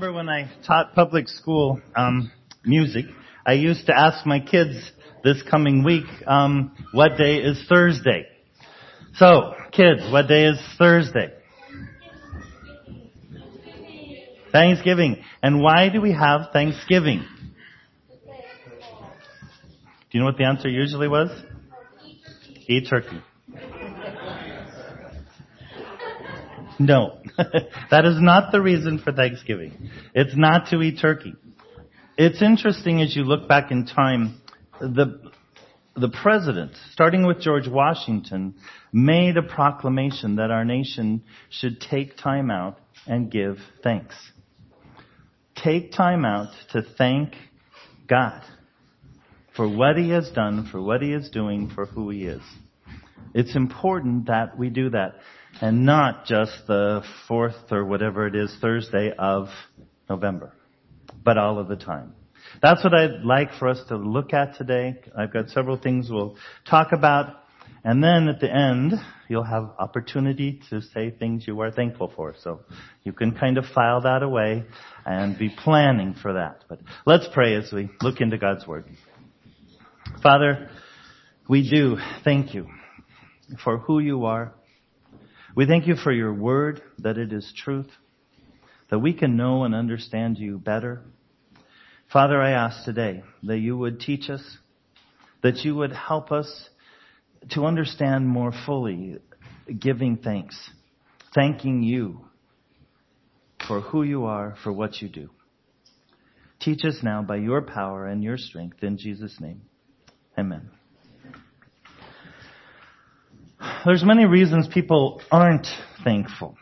remember when I taught public school music, I used to ask my kids this coming week, what day is Thursday? So, kids, what day is Thursday? Thanksgiving. And why do we have Thanksgiving? Do you know what the answer usually was? Eat turkey. No, that is not the reason for Thanksgiving. It's not to eat turkey. It's interesting as you look back in time, the president, starting with George Washington, made a proclamation that our nation should take time out and give thanks. Take time out to thank God for what He has done, for what He is doing, for who He is. It's important that we do that, and not just the 4th or whatever it is, Thursday of November, but all of the time. That's what I'd like for us to look at today. I've got several things we'll talk about, and then at the end, you'll have opportunity to say things you are thankful for. So you can kind of file that away and be planning for that. But let's pray as we look into God's Word. Father, we do thank you for who you are. We thank you for your word, that it is truth, that we can know and understand you better. Father, I ask today that you would teach us, that you would help us to understand more fully giving thanks, thanking you for who you are, for what you do. Teach us now by your power and your strength in Jesus' name. Amen. There's many reasons people aren't thankful.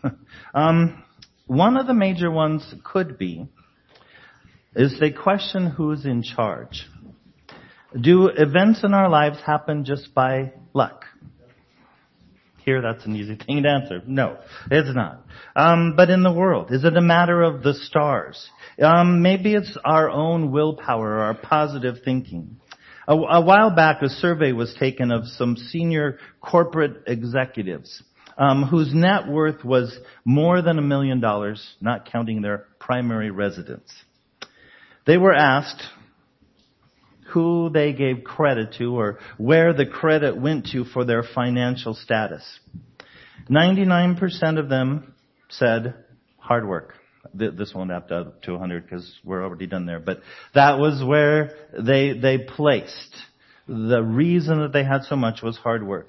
One of the major ones could be is they question who's in charge. Do events in our lives happen just by luck? Here, that's an easy thing to answer. No, it's not. But in the world, is it a matter of the stars? Maybe it's our own willpower or our positive thinking. A while back, a survey was taken of some senior corporate executives whose net worth was more than $1 million, not counting their primary residence. They were asked who they gave credit to or where the credit went to for their financial status. 99% of them said hard work. This won't add up to 100 because we're already done there. But that was where they placed. The reason that they had so much was hard work.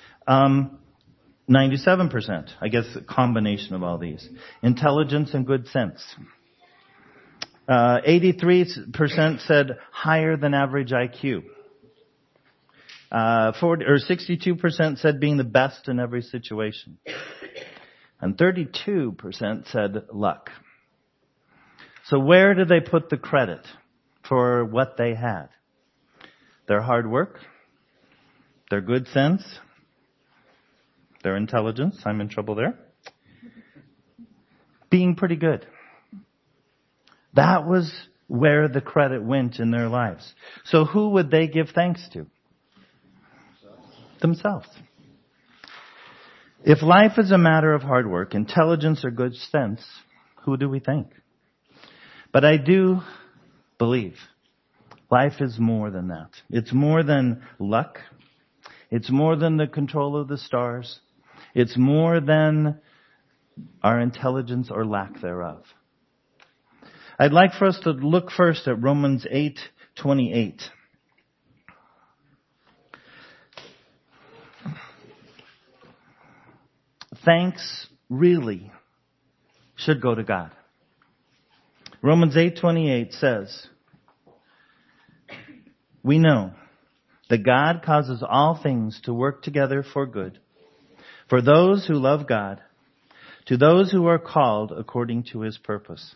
97%, I guess a combination of all these. Intelligence and good sense. 83% said higher than average IQ. 62% said being the best in every situation. And 32% said luck. So where did they put the credit for what they had? Their hard work, their good sense, their intelligence. I'm in trouble there. Being pretty good. That was where the credit went in their lives. So who would they give thanks to? Themselves. If life is a matter of hard work, intelligence, or good sense, who do we thank? But I do believe life is more than that. It's more than luck. It's more than the control of the stars. It's more than our intelligence or lack thereof. I'd like for us to look first at Romans 8:28. Thanks really should go to God. Romans 8:28 says, we know that God causes all things to work together for good, for those who love God, to those who are called according to His purpose.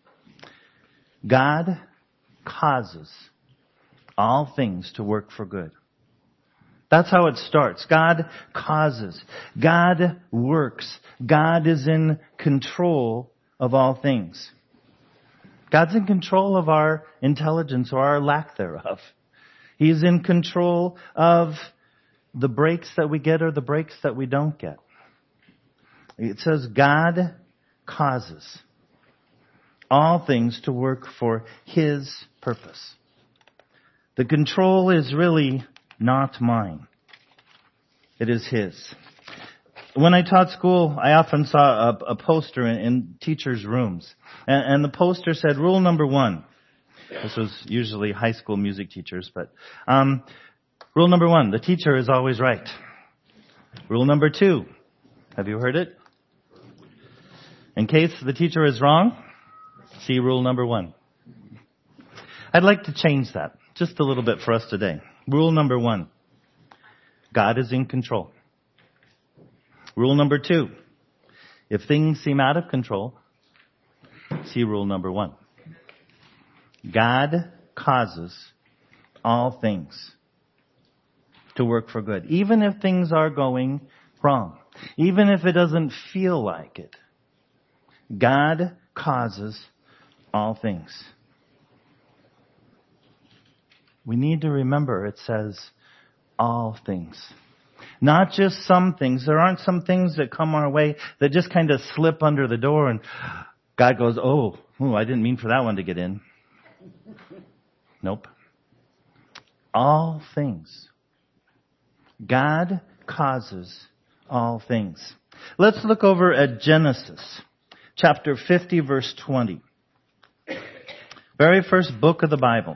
God causes all things to work for good. That's how it starts. God causes. God works. God is in control of all things. God's in control of our intelligence or our lack thereof. He's in control of the breaks that we get or the breaks that we don't get. It says God causes all things to work for His purpose. The control is really not mine. It is His. When I taught school, I often saw a poster in teachers' rooms. And the poster said, rule number 1. This was usually high school music teachers, but rule number 1, the teacher is always right. Rule number 2, have you heard it? In case the teacher is wrong, see rule number 1. I'd like to change that just a little bit for us today. Rule number 1, God is in control. Rule number 2, if things seem out of control, see rule number 1. God causes all things to work for good, even if things are going wrong, even if it doesn't feel like it. God causes all things. We need to remember it says all things. Not just some things. There aren't some things that come our way that just kind of slip under the door and God goes, oh, I didn't mean for that one to get in. Nope. All things. God causes all things. Let's look over at Genesis, chapter 50, verse 20. Very first book of the Bible.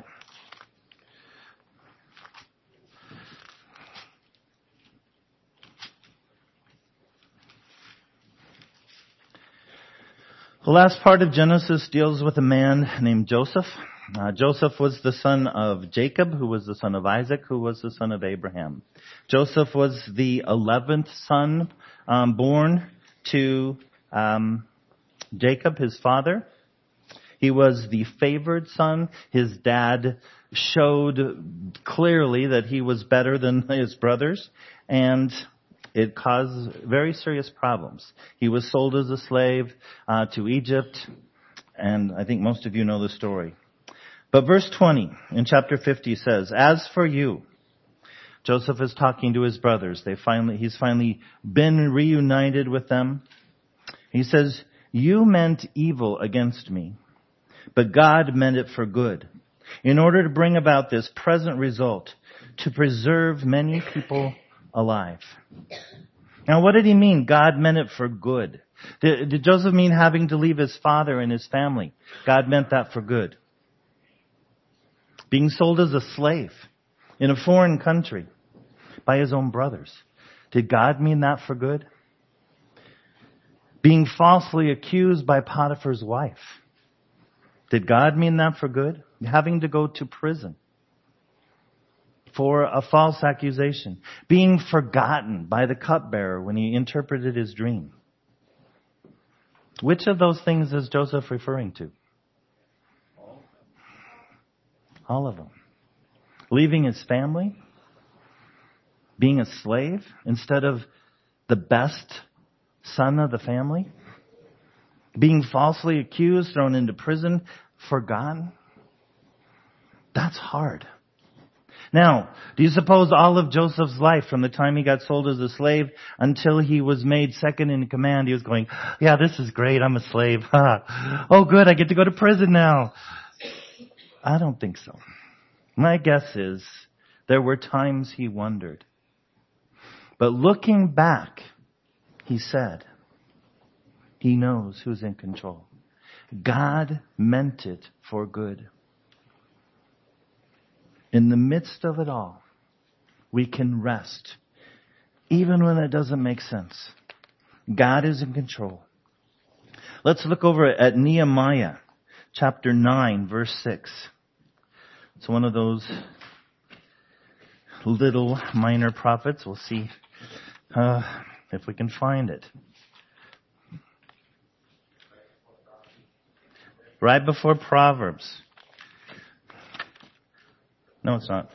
The last part of Genesis deals with a man named Joseph. Joseph was the son of Jacob, who was the son of Isaac, who was the son of Abraham. Joseph was the 11th son born to Jacob, his father. He was the favored son. His dad showed clearly that he was better than his brothers, and it caused very serious problems. He was sold as a slave to Egypt, and I think most of you know the story. But verse 20 in chapter 50 says, as for you, Joseph is talking to his brothers. He's finally been reunited with them. He says, you meant evil against me, but God meant it for good, in order to bring about this present result, to preserve many people alive. Now, what did he mean? God meant it for good. Did Joseph mean having to leave his father and his family? God meant that for good. Being sold as a slave in a foreign country by his own brothers. Did God mean that for good? Being falsely accused by Potiphar's wife. Did God mean that for good? Having to go to prison for a false accusation. Being forgotten by the cupbearer when he interpreted his dream. Which of those things is Joseph referring to? All of them. Leaving his family, being a slave instead of the best son of the family, being falsely accused, thrown into prison, forgotten. That's hard. Now, do you suppose all of Joseph's life, from the time he got sold as a slave until he was made second in command, he was going, yeah, this is great, I'm a slave. Oh good, I get to go to prison now. I don't think so. My guess is there were times he wondered. But looking back, he said, he knows who's in control. God meant it for good. In the midst of it all, we can rest, even when it doesn't make sense. God is in control. Let's look over at Nehemiah, chapter 9, verse 6. It's one of those little minor prophets. We'll see if we can find it. Right before Proverbs. No, it's not.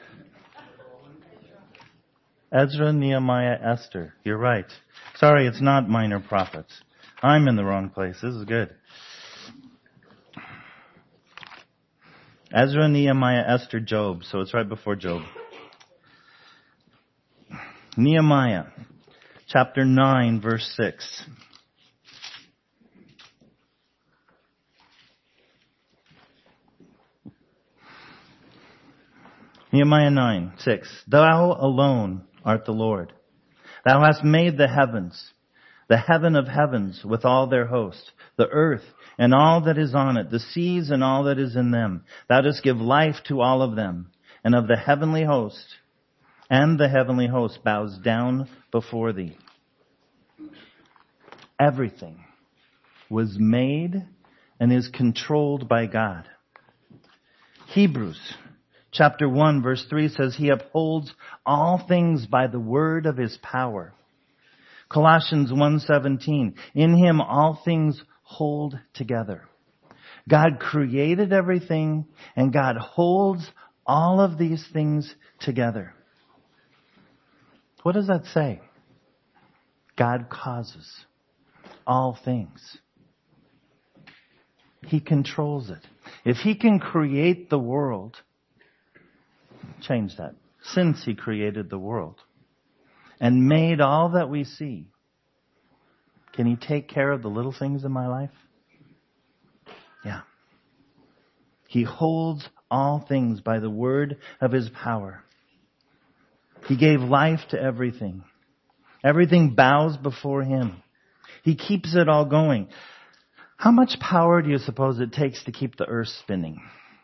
Ezra, Nehemiah, Esther. You're right. Sorry, it's not minor prophets. I'm in the wrong place. This is good. Ezra, Nehemiah, Esther, Job. So it's right before Job. Nehemiah, chapter 9, verse 6. Nehemiah 9:6. Thou alone art the Lord. Thou hast made the heavens, the heaven of heavens with all their host, the earth and all that is on it, the seas and all that is in them. Thou dost give life to all of them, and of the heavenly host, and the heavenly host bows down before thee. Everything was made and is controlled by God. Hebrews chapter 1 verse 3 says, He upholds all things by the word of His power. Colossians 1:17, in Him all things hold together. God created everything, and God holds all of these things together. What does that say? God causes all things. He controls it. If He can create the world, change that. Since He created the world and made all that we see, can He take care of the little things in my life? Yeah. He holds all things by the word of His power. He gave life to everything. Everything bows before Him. He keeps it all going. How much power do you suppose it takes to keep the earth spinning?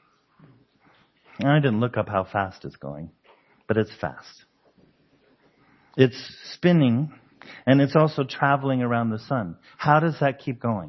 I didn't look up how fast it's going, but it's fast. It's spinning, and it's also traveling around the sun. How does that keep going?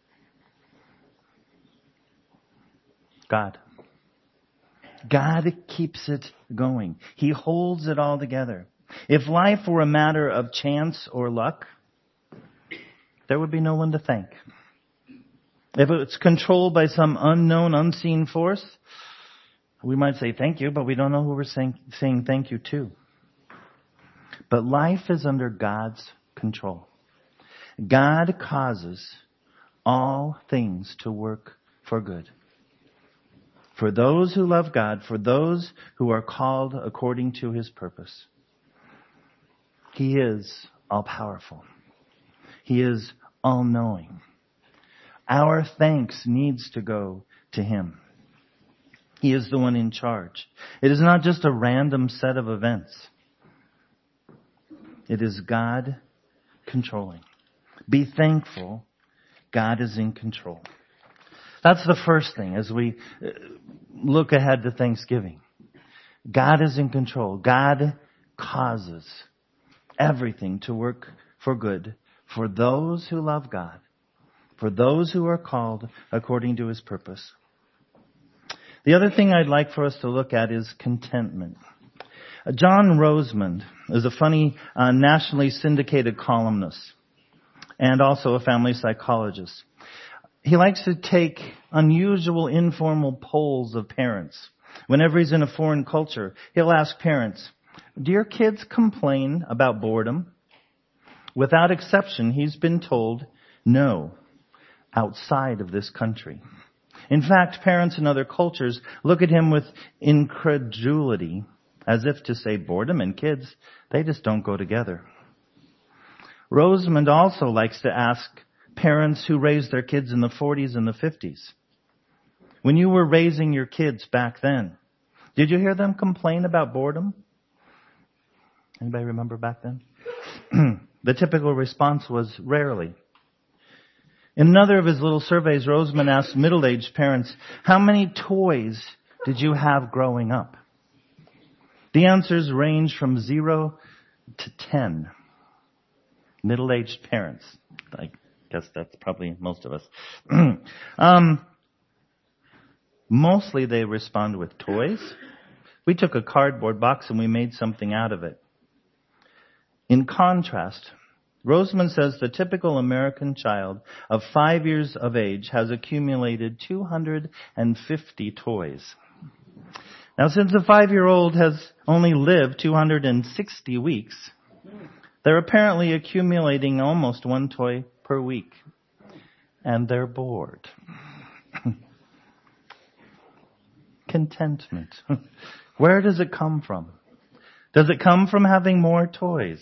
God. God keeps it going. He holds it all together. If life were a matter of chance or luck, there would be no one to thank. If it's controlled by some unknown, unseen force, we might say thank you, but we don't know who we're saying thank you to. But life is under God's control. God causes all things to work for good. For those who love God, for those who are called according to His purpose. He is all-powerful. He is all-knowing. Our thanks needs to go to Him. He is the one in charge. It is not just a random set of events. It is God controlling. Be thankful. God is in control. That's the first thing as we look ahead to Thanksgiving. God is in control. God causes everything to work for good for those who love God, for those who are called according to His purpose. The other thing I'd like for us to look at is contentment. John Rosemond is a funny, nationally syndicated columnist and also a family psychologist. He likes to take unusual, informal polls of parents. Whenever he's in a foreign culture, he'll ask parents, do your kids complain about boredom? Without exception, he's been told no, outside of this country. In fact, parents in other cultures look at him with incredulity, as if to say boredom and kids, they just don't go together. Rosemond also likes to ask parents who raised their kids in the 40s and the 50s. When you were raising your kids back then, did you hear them complain about boredom? Anybody remember back then? The typical response was rarely. In another of his little surveys, Rosemond asked middle-aged parents, how many toys did you have growing up? The answers range from 0 to 10. Middle-aged parents. I guess that's probably most of us. Mostly they respond with toys. We took a cardboard box and we made something out of it. In contrast, Rosemond says the typical American child of 5 years of age has accumulated 250 toys. Now, since the 5-year-old has only lived 260 weeks, they're apparently accumulating almost one toy per week. And they're bored. Contentment. Where does it come from? Does it come from having more toys?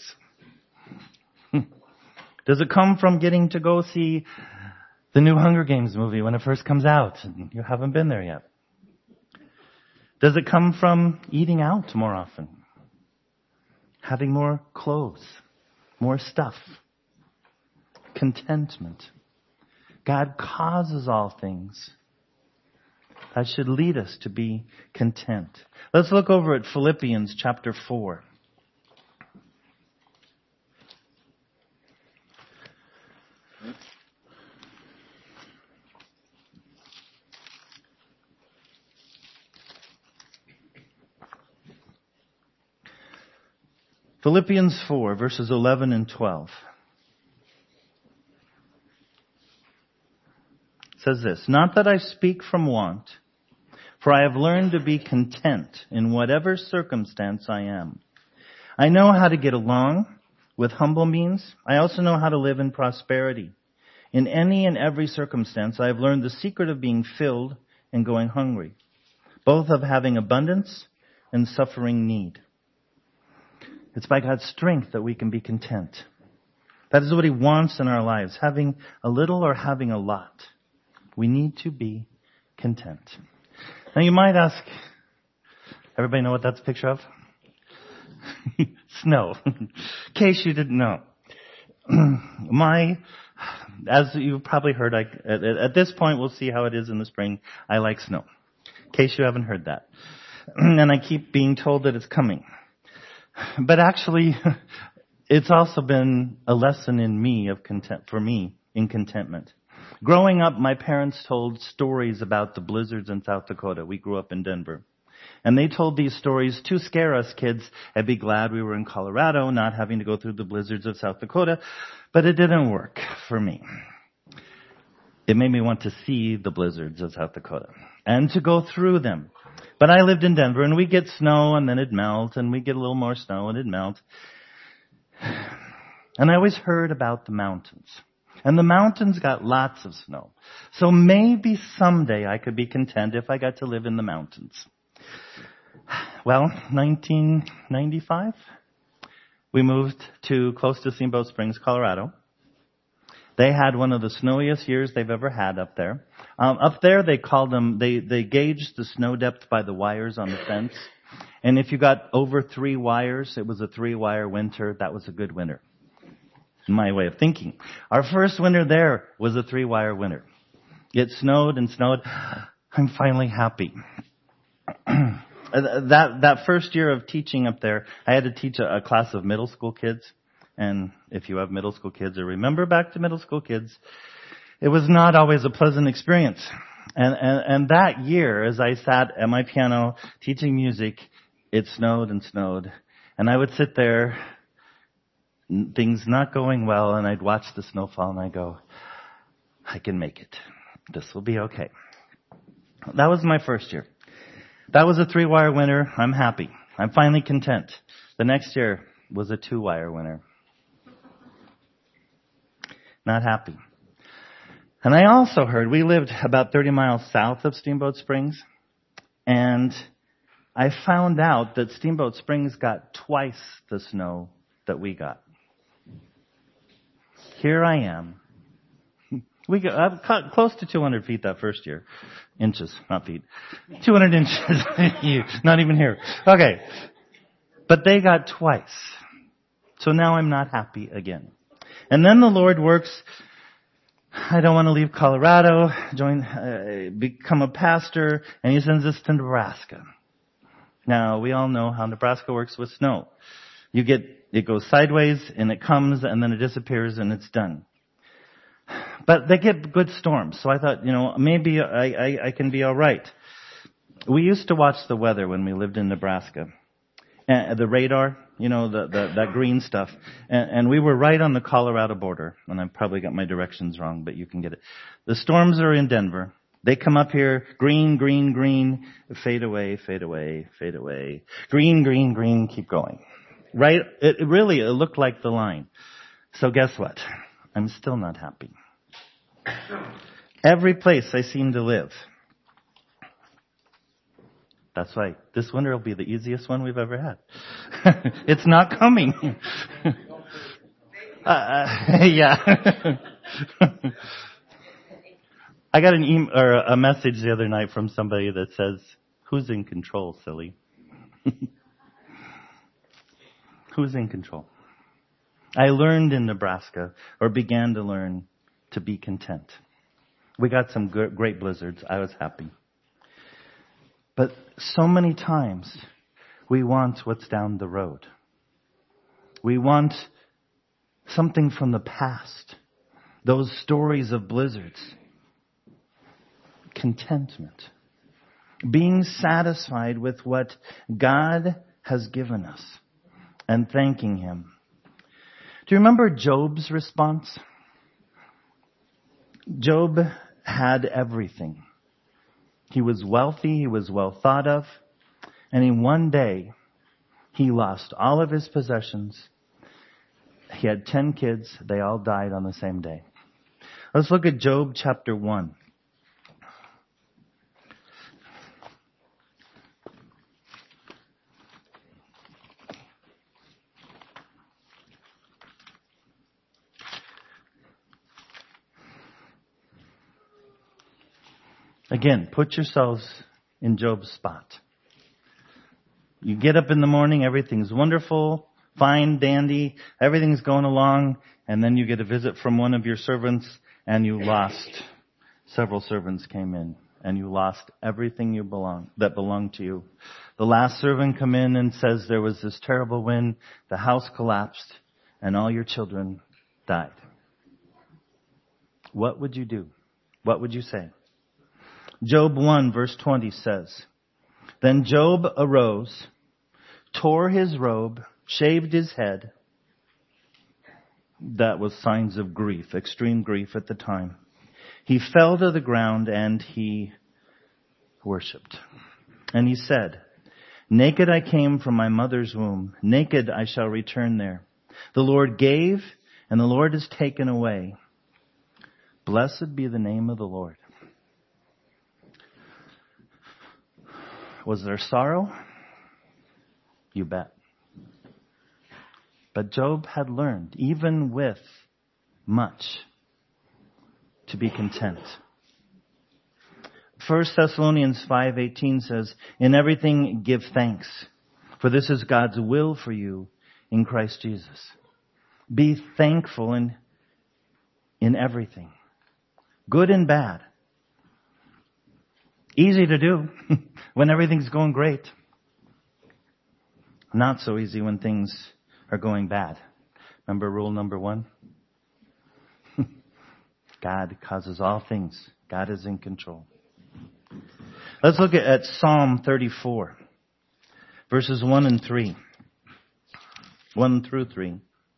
Does it come from getting to go see the new Hunger Games movie when it first comes out and you haven't been there yet? Does it come from eating out more often? Having more clothes, more stuff, contentment. God causes all things. That should lead us to be content. Let's look over at Philippians chapter 4. Philippians 4, verses 11 and 12. It says this, "Not that I speak from want, for I have learned to be content in whatever circumstance I am. I know how to get along with humble means. I also know how to live in prosperity. In any and every circumstance, I have learned the secret of being filled and going hungry, both of having abundance and suffering need." It's by God's strength that we can be content. That is what He wants in our lives, having a little or having a lot. We need to be content. Now you might ask, everybody know what that's a picture of? Snow. In case you didn't know. As you've probably heard, at this point we'll see how it is in the spring. I like snow. In case you haven't heard that. And I keep being told that it's coming. But actually, it's also been a lesson in me for me in contentment. Growing up, my parents told stories about the blizzards in South Dakota. We grew up in Denver. And they told these stories to scare us kids and be glad we were in Colorado, not having to go through the blizzards of South Dakota. But it didn't work for me. It made me want to see the blizzards of South Dakota and to go through them. But I lived in Denver, and we get snow, and then it'd melt, and we get a little more snow, and it'd melt. And I always heard about the mountains. And the mountains got lots of snow. So maybe someday I could be content if I got to live in the mountains. Well, 1995, we moved to close to Steamboat Springs, Colorado. They had one of the snowiest years they've ever had up there. Up there, they called them, they gauged the snow depth by the wires on the fence. And if you got over 3 wires, it was a 3-wire winter. That was a good winter. My way of thinking. Our first winter there was a 3-wire winter. It snowed and snowed. I'm finally happy. That first year of teaching up there, I had to teach a class of middle school kids. And if you have middle school kids or remember back to middle school kids, it was not always a pleasant experience. And that year, as I sat at my piano teaching music, it snowed and snowed. And I would sit there, things not going well, and I'd watch the snowfall and I'd go, I can make it. This will be okay. That was my first year. That was a 3-wire winter. I'm happy. I'm finally content. The next year was a 2-wire winter. Not happy. And I also heard, we lived about 30 miles south of Steamboat Springs, and I found out that Steamboat Springs got twice the snow that we got. Here I am. We got close to 200 feet that first year. Inches, not feet. 200 inches. Not even here. Okay. But they got twice. So now I'm not happy again. And then the Lord works. I don't want to leave Colorado, become a pastor, and He sends us to Nebraska. Now, we all know how Nebraska works with snow. It goes sideways, and it comes, and then it disappears, and it's done. But they get good storms, so I thought, maybe I can be all right. We used to watch the weather when we lived in Nebraska. And the radar, that green stuff. And we were right on the Colorado border. And I probably got my directions wrong, but you can get it. The storms are in Denver. They come up here, green, green, green, fade away, fade away, fade away. Green, green, green, keep going. Right? It looked like the line. So guess what? I'm still not happy. Every place I seem to live. That's right. This winter will be the easiest one we've ever had. It's not coming. Yeah. I got an email or a message the other night from somebody that says, Who's in control, silly? Who's in control? I learned in Nebraska, or began to learn, to be content. We got some great blizzards. I was happy. But so many times, we want what's down the road. We want something from the past. Those stories of blizzards. Contentment. Being satisfied with what God has given us and thanking Him. Do you remember Job's response? Job had everything. He was wealthy, he was well thought of, and in one day, he lost all of his possessions. He had 10 kids, they all died on the same day. Let's look at Job chapter 1. Again, put yourselves in Job's spot. You get up in the morning, everything's wonderful, fine, dandy, everything's going along, and then you get a visit from one of your servants, and you lost. Several servants came in, and you lost everything that belonged to you. The last servant come in and says there was this terrible wind, the house collapsed, and all your children died. What would you do? What would you say? Job 1 verse 20 says, Then Job arose, tore his robe, shaved his head. That was signs of grief, extreme grief at the time. He fell to the ground and he worshipped. And he said, Naked I came from my mother's womb, naked I shall return there. The Lord gave, and the Lord has taken away. Blessed be the name of the Lord. Was there sorrow? You bet. But Job had learned, even with much, to be content. 1 Thessalonians 5:18 says, In everything give thanks, for this is God's will for you in Christ Jesus. Be thankful in everything, good and bad. Easy to do when everything's going great. Not so easy when things are going bad. Remember rule number 1? God causes all things. God is in control. Let's look at Psalm 34, verses 1 and 3. 1 through 3.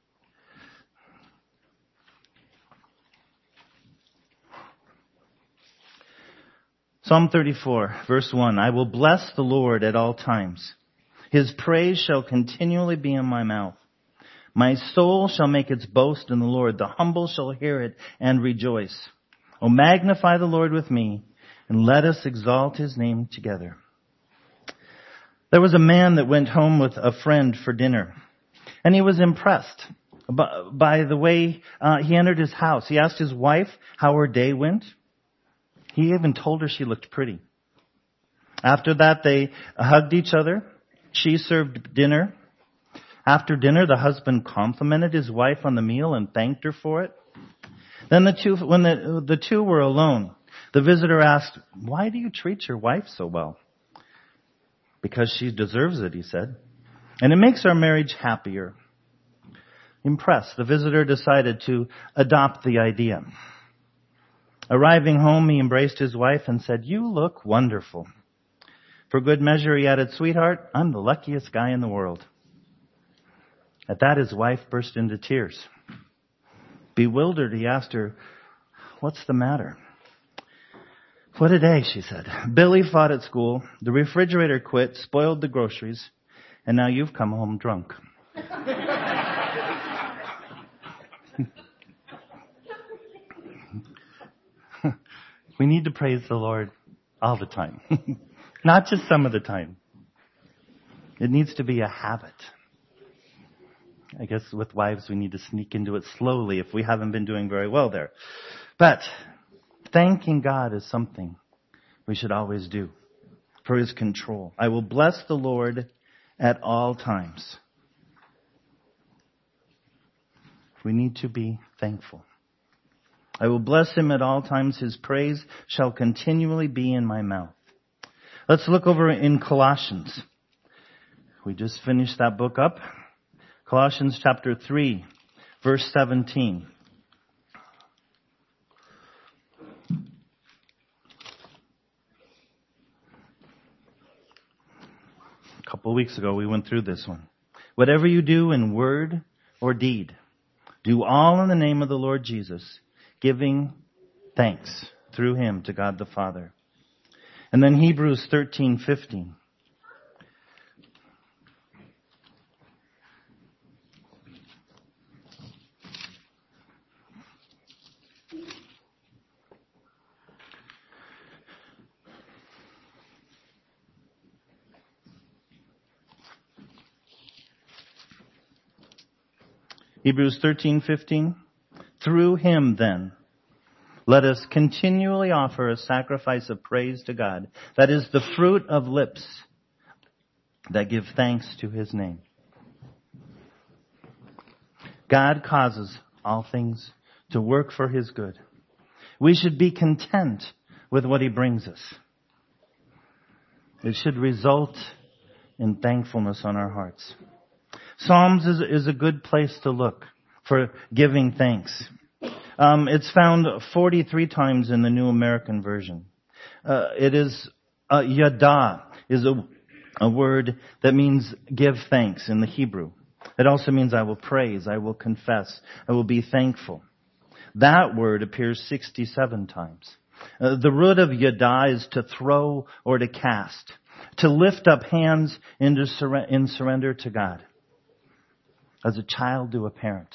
Psalm 34, verse 1. I will bless the Lord at all times. His praise shall continually be in my mouth. My soul shall make its boast in the Lord. The humble shall hear it and rejoice. O magnify the Lord with me, and let us exalt His name together. There was a man that went home with a friend for dinner, and he was impressed by the way he entered his house. He asked his wife how her day went. He even told her she looked pretty. After that, they hugged each other. She served dinner. After dinner, the husband complimented his wife on the meal and thanked her for it. Then when the two were alone, the visitor asked, Why do you treat your wife so well? Because she deserves it, he said. And it makes our marriage happier. Impressed, the visitor decided to adopt the idea. Arriving home, he embraced his wife and said, You look wonderful. For good measure, he added, Sweetheart, I'm the luckiest guy in the world. At that, his wife burst into tears. Bewildered, he asked her, What's the matter? What a day, she said. Billy fought at school, the refrigerator quit, spoiled the groceries, and now you've come home drunk. We need to praise the Lord all the time. Not just some of the time. It needs to be a habit. I guess with wives we need to sneak into it slowly if we haven't been doing very well there. But thanking God is something we should always do. for his control. I will bless the Lord at all times. We need to be thankful. I will bless him at all times. His praise shall continually be in my mouth. Let's look over in Colossians. We just finished that book up. Colossians chapter 3, verse 17. A couple of weeks ago we went through this one. Whatever you do in word or deed, do all in the name of the Lord Jesus, giving thanks through him to God the Father. And then Hebrews 13:15. Hebrews 13:15. Through him then, let us continually offer a sacrifice of praise to God. That is the fruit of lips that give thanks to his name. God causes all things to work for his good. We should be content with what he brings us. It should result in thankfulness on our hearts. Psalms is a good place to look for giving thanks. It's found 43 times in the New American Version. Yada is a word that means give thanks in the Hebrew. It also means I will praise, I will confess, I will be thankful. That word appears 67 times. The root of yada is to throw or to cast, to lift up hands in surrender to God. As a child to a parent.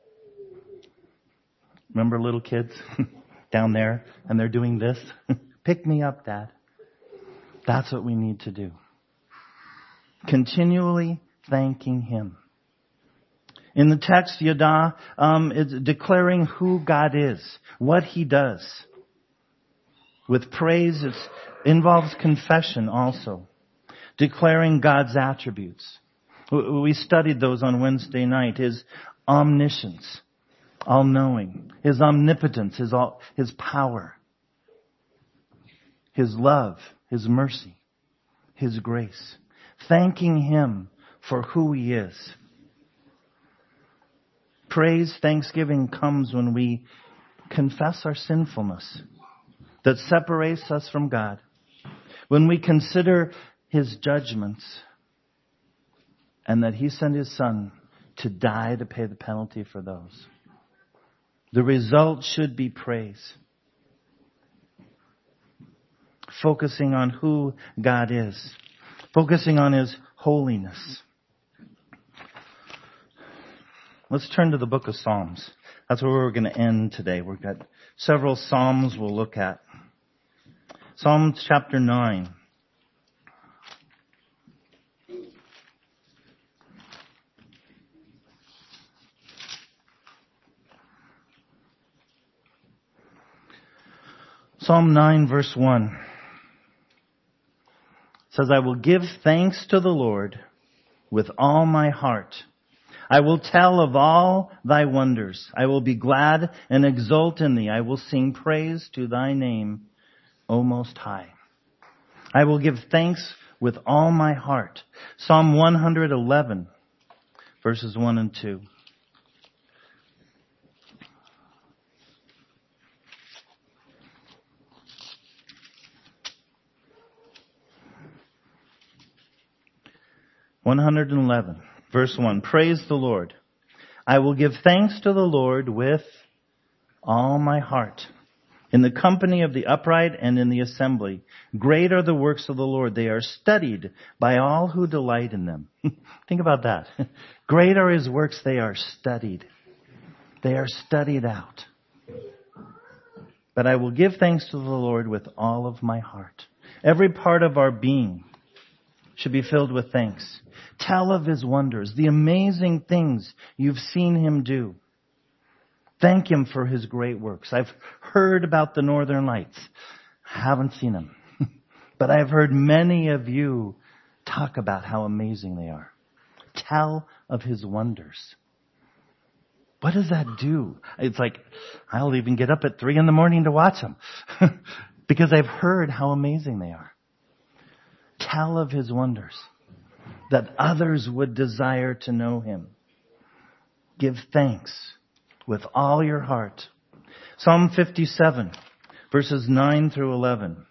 Remember little kids down there and they're doing this? Pick me up, Dad. That's what we need to do. Continually thanking him. In the text, Yada, it's declaring who God is, what he does. With praise, it involves confession also. Declaring God's attributes. We studied those on Wednesday night. His omniscience, all-knowing. His omnipotence, his power. His love, his mercy, his grace. Thanking him for who he is. Praise, thanksgiving comes when we confess our sinfulness that separates us from God. When we consider his judgments and that he sent his son to die to pay the penalty for those. The result should be praise. Focusing on who God is. Focusing on his holiness. Let's turn to the book of Psalms. That's where we're going to end today. We've got several Psalms we'll look at. Psalm chapter 9. Psalm 9 verse 1 says, I will give thanks to the Lord with all my heart. I will tell of all thy wonders. I will be glad and exult in thee. I will sing praise to thy name, O Most High. I will give thanks with all my heart. Psalm 111 verses 1 and 2. Verse 1, praise the Lord. I will give thanks to the Lord with all my heart. In the company of the upright and in the assembly. Great are the works of the Lord. They are studied by all who delight in them. Think about that. Great are his works. They are studied. They are studied out. But I will give thanks to the Lord with all of my heart. Every part of our being should be filled with thanks. Tell of his wonders, the amazing things you've seen him do. Thank him for his great works. I've heard about the Northern Lights. Haven't seen them. But I've heard many of you talk about how amazing they are. Tell of his wonders. What does that do? It's like, I'll even get up at 3 a.m. to watch them. Because I've heard how amazing they are. Tell of his wonders. That others would desire to know him. Give thanks with all your heart. Psalm 57, verses 9 through 11.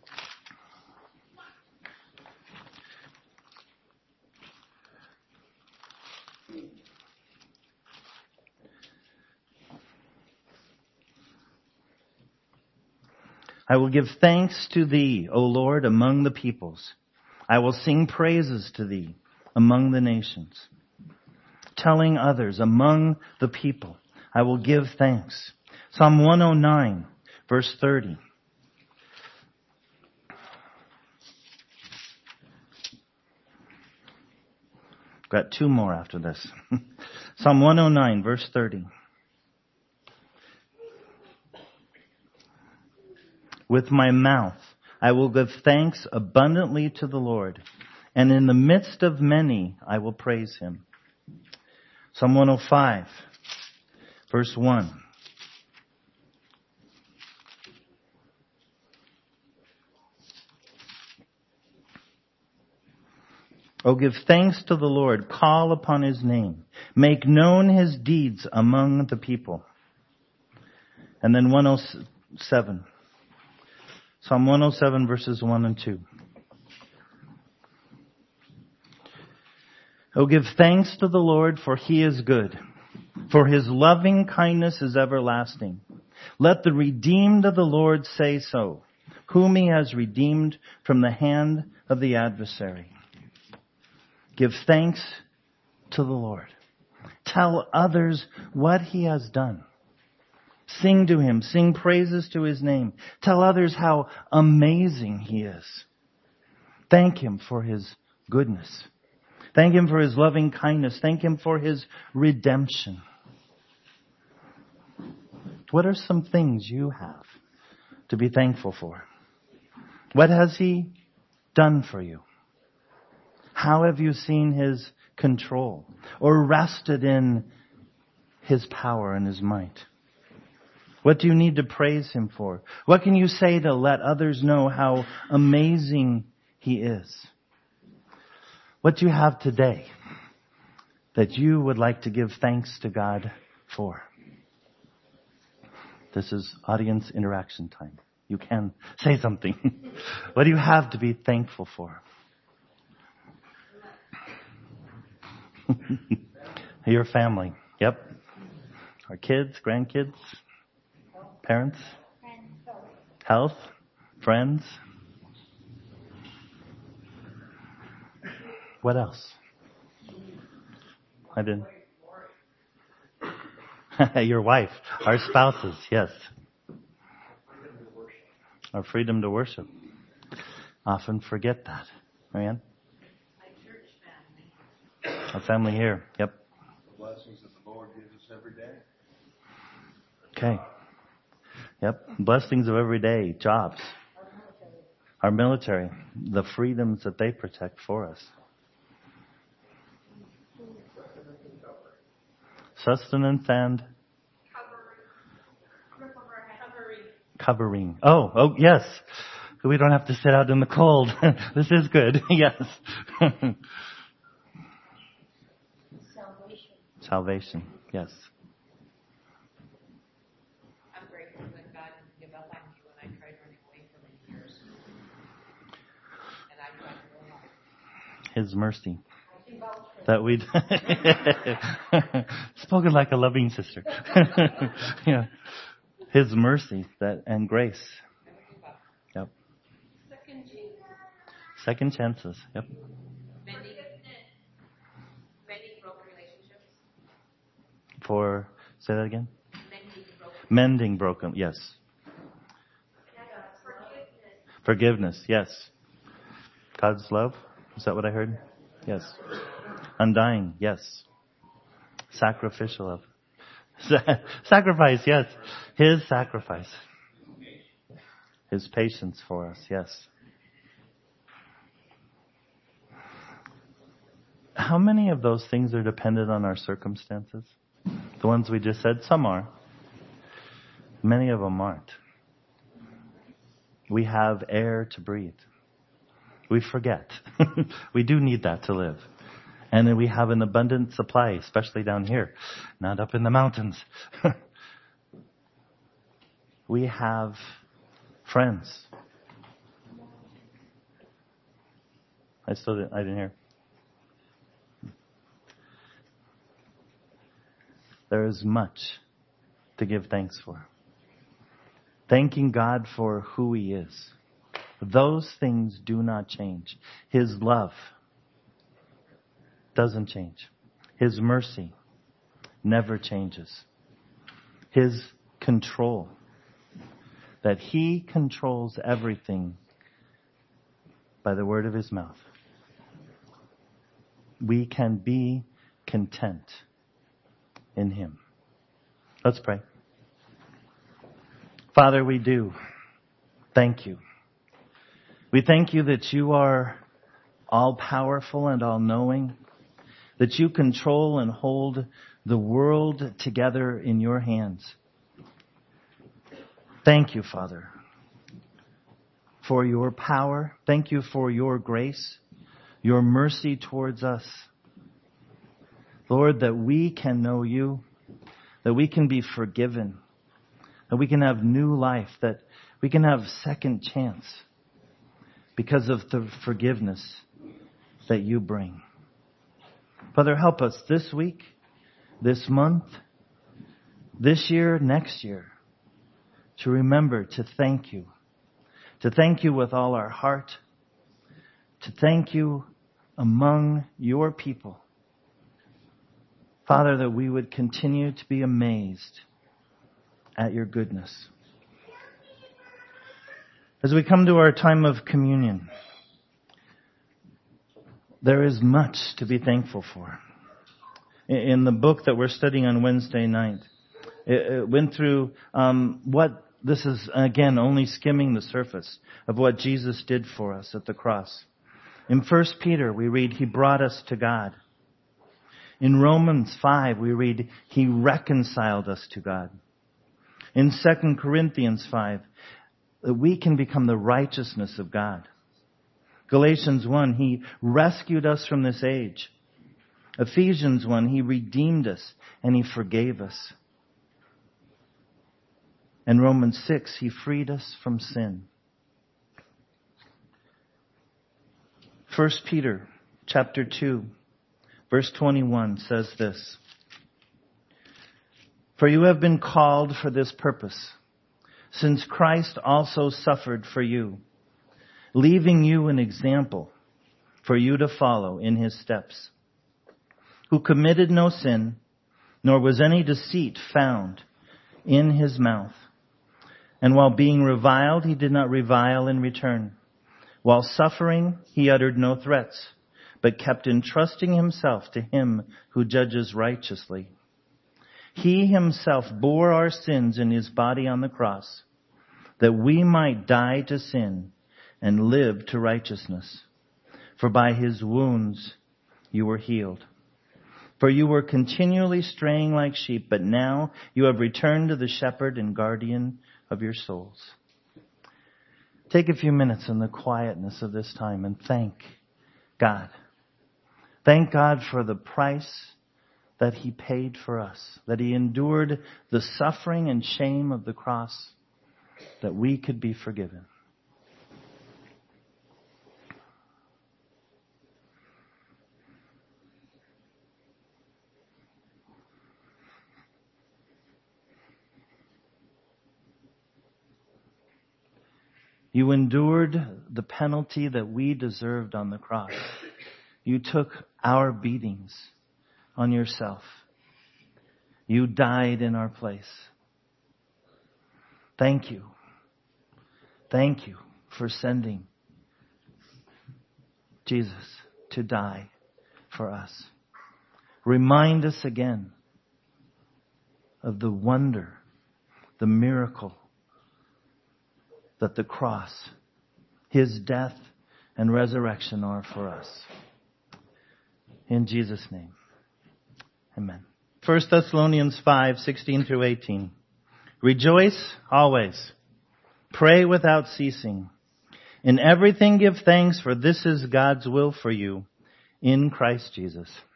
I will give thanks to thee, O Lord, among the peoples. I will sing praises to thee among the nations. Telling others among the people, I will give thanks. Psalm 109, verse 30. Got 2 more after this. Psalm 109, verse 30. With my mouth, I will give thanks abundantly to the Lord, and in the midst of many, I will praise him. Psalm 105, verse 1. Oh, give thanks to the Lord, call upon his name, make known his deeds among the people. And then 107. Psalm 107, verses 1 and 2. Oh, give thanks to the Lord, for he is good, for his loving kindness is everlasting. Let the redeemed of the Lord say so, whom he has redeemed from the hand of the adversary. Give thanks to the Lord. Tell others what he has done. Sing to him. Sing praises to his name. Tell others how amazing he is. Thank him for his goodness. Thank him for his loving kindness. Thank him for his redemption. What are some things you have to be thankful for? What has he done for you? How have you seen his control or rested in his power and his might? What do you need to praise him for? What can you say to let others know how amazing he is? What do you have today that you would like to give thanks to God for? This is audience interaction time. You can say something. What do you have to be thankful for? Your family. Yep. Our kids, grandkids, parents, health, friends. What else? I didn't. Your wife, our spouses, yes. Our freedom to worship. Often forget that. Marianne? Our family here. Yep. The blessings that the Lord gives us every day. Okay. Yep. Blessings of every day. Jobs. Our military. The freedoms that they protect for us. Sustenance and covering. Oh, yes. We don't have to sit out in the cold. This is good. Yes. Salvation. Yes. I'm grateful that God didn't give up on me when I tried running away for many years. And I tried really hard. His mercy. That we'd spoken like a loving sister. Yeah. His mercy that and grace. Yep. Second chances. Yep. Mending broken relationships. For say that again. Mending broken. Mending broken. Yes. Forgiveness. Yes. God's love. Is that what I heard? Yes. Undying. Yes. Sacrificial love. Sacrifice. Yes. His sacrifice. His patience for us. Yes. How many of those things are dependent on our circumstances? The ones we just said, some are. Many of them aren't. We have air to breathe. We forget. We do need that to live. And then we have an abundant supply, especially down here, not up in the mountains. We have friends. I didn't hear. There is much to give thanks for. Thanking God for who He is. Those things do not change. His love doesn't change. His mercy never changes. His control, that He controls everything by the word of His mouth. We can be content in Him. Let's pray. Father, we do thank You. We thank You that You are all-powerful and all-knowing, that You control and hold the world together in Your hands. Thank You, Father, for Your power. Thank You for Your grace, Your mercy towards us. Lord, that we can know You, that we can be forgiven, that we can have new life, that we can have second chance because of the forgiveness that You bring. Father, help us this week, this month, this year, next year, to remember to thank You with all our heart, to thank You among Your people. Father, that we would continue to be amazed at Your goodness. As we come to our time of communion, there is much to be thankful for. In the book that we're studying on Wednesday night, it went through this is, again, only skimming the surface of what Jesus did for us at the cross. In 1 Peter, we read, He brought us to God. In Romans 5, we read, He reconciled us to God. In 2 Corinthians 5, that we can become the righteousness of God. Galatians 1, He rescued us from this age. Ephesians 1, He redeemed us and He forgave us. And Romans 6, He freed us from sin. 1 Peter chapter 2, verse 21 says this. For you have been called for this purpose, since Christ also suffered for you, leaving you an example for you to follow in His steps, who committed no sin, nor was any deceit found in His mouth. And while being reviled, He did not revile in return. While suffering, He uttered no threats, but kept entrusting Himself to Him who judges righteously. He Himself bore our sins in His body on the cross, that we might die to sin and live to righteousness. For by His wounds you were healed. For you were continually straying like sheep, but now you have returned to the shepherd and guardian of your souls. Take a few minutes in the quietness of this time and thank God. Thank God for the price that He paid for us, that He endured the suffering and shame of the cross, that we could be forgiven. You endured the penalty that we deserved on the cross. You took our beatings on yourself. You died in our place. Thank you. Thank you for sending Jesus to die for us. Remind us again of the wonder, the miracle that the cross, His death and resurrection are for us. In Jesus' name. Amen. 1 Thessalonians 5:16 through 18. Rejoice always. Pray without ceasing. In everything give thanks, for this is God's will for you in Christ Jesus.